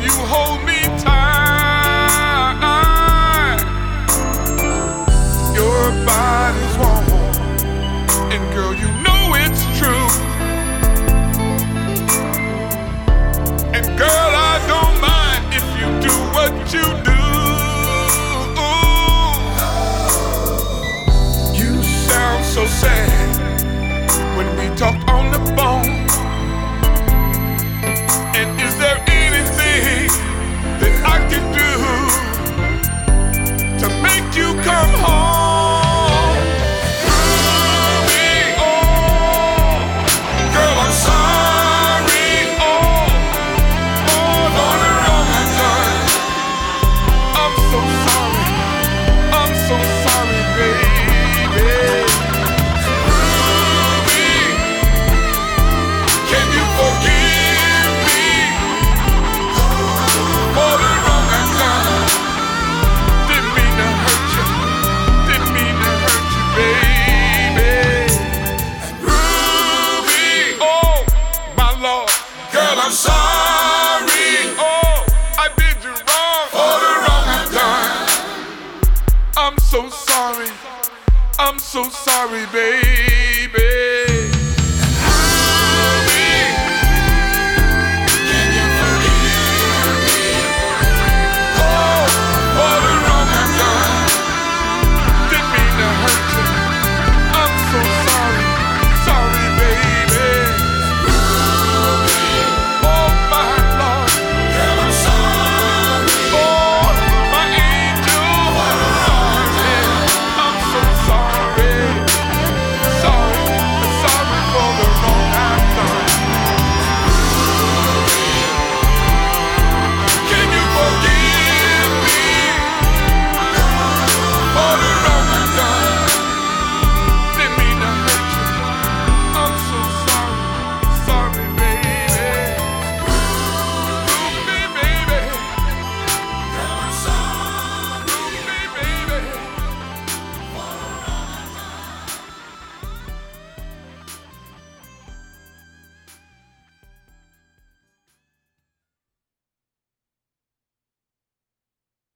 you hold me tight. Your body's warm, and girl, you know it's true. And girl, I don't mind if you do what you do. You sound so sad when we talk on the phone. And is there anything that I can do to make you come home? Ruby, oh, girl, I'm sorry, oh, for the wrong I've done. I'm so sorry, baby. Ruby, can you forgive me for the wrong I've done? Didn't mean to hurt you, baby. Ruby, oh, my Lord, girl, I'm sorry, oh, I did you wrong for the wrong I've done. I'm so sorry, baby.